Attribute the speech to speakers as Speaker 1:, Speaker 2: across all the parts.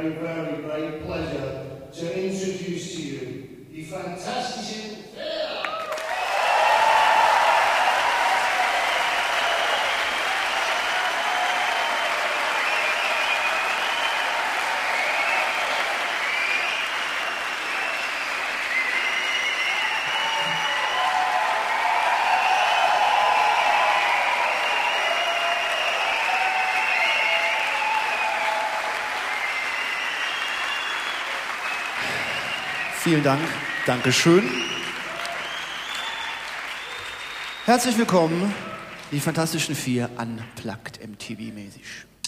Speaker 1: very, very great pleasure to introduce to you die fantastischen Vier.
Speaker 2: Vielen Dank, Dankeschön. Herzlich willkommen, die Fantastischen Vier, unplugged MTV-mäßig.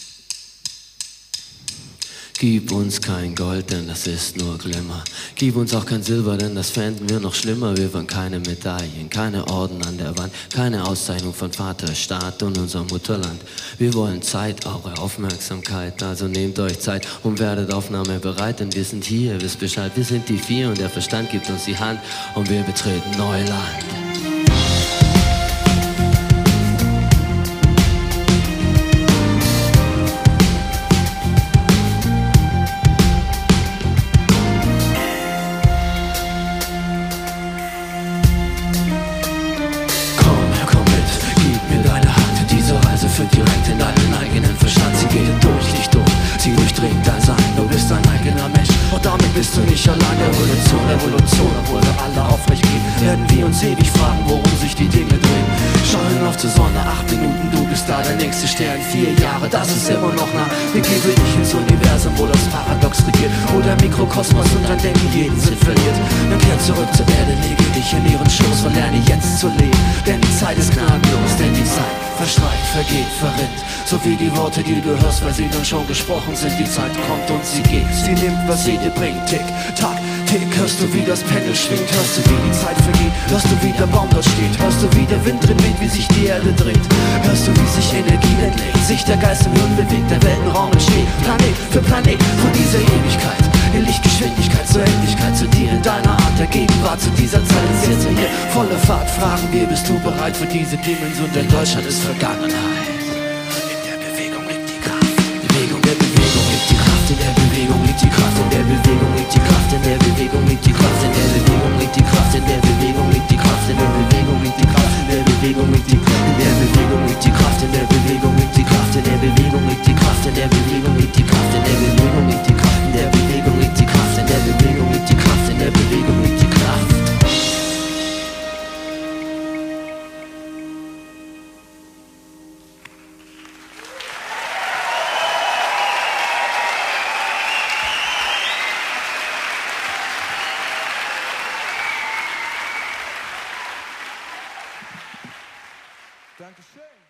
Speaker 3: Gib uns kein Gold, denn das ist nur Glimmer. Gib uns auch kein Silber, denn das fänden wir noch schlimmer. Wir wollen keine Medaillen, keine Orden an der Wand, keine Auszeichnung von Vater, Staat und unserem Mutterland. Wir wollen Zeit, eure Aufmerksamkeit, also nehmt euch Zeit und werdet aufnahmebereit, denn wir sind hier, wisst Bescheid, wir sind die Vier und der Verstand gibt uns die Hand und wir betreten Neuland.
Speaker 4: Direkt in deinen eigenen Verstand, sie geht durch dich durch, sie durchdringt dein Sein, du bist dein eigener Mensch, und damit bist du nicht allein. Revolution, Revolution, obwohl wir alle aufrecht gehen, werden wir uns ewig fragen, worum sich die Dinge drehen. Schauen auf zur Sonne, 8 Minuten, du bist da, der nächste Stern, 4 Jahre, das ist immer noch nah. Begebe dich ins Universum, wo das Paradox regiert, oder Mikrokosmos und dein Denken jeden Sinn verliert. Dann kehr zurück zur Erde, lege dich in ihren Schoß, verlerne jetzt zu leben, denn die Zeit ist gnadenlos, denn die Zeit verstreicht, vergeht, verrinnt, so wie die Worte, die du hörst, weil sie dann schon gesprochen sind. Die Zeit kommt und sie geht, sie nimmt, was sie dir bringt. Tick, tack, tick, hörst du, wie das Pendel schwingt, hörst du, wie die Zeit vergeht, hörst du, wie der Baum dort steht, hörst du, wie der Wind drin weht, wie sich die Erde dreht, hörst du, wie sich Energie entlegt, sich der Geist im Hirn bewegt, der Weltenraum entsteht, Planet für Planet, von dieser Ewigkeit in Lichtgeschwindigkeit zur Endlichkeit, zu dir in deiner Art der Gegenwart, zu dieser Zeit ist jetzt hier volle Fahrt. Fragen wir, bist du bereit für diese Dimension, denn Deutschland ist Vergangenheit. In der Bewegung liegt die Kraft. Bewegung der Bewegung liegt die Kraft. In der Bewegung liegt die Kraft. In der Bewegung liegt die Kraft. In der Bewegung liegt die Kraft. In der Bewegung liegt die Kraft. In der Bewegung liegt die Kraft. In der Bewegung liegt die Kraft. In der Bewegung liegt die Kraft. In der Bewegung liegt die Kraft. In der Bewegung liegt die Kraft. In der Bewegung liegt die Kraft. In der Bewegung liegt die Kraft. In der Bewegung liegt die Kraft. In der Bewegung liegt die Kraft. In der Bewegung liegt die Kraft. In der Bewegung liegt die Kraft.
Speaker 2: Dankeschön.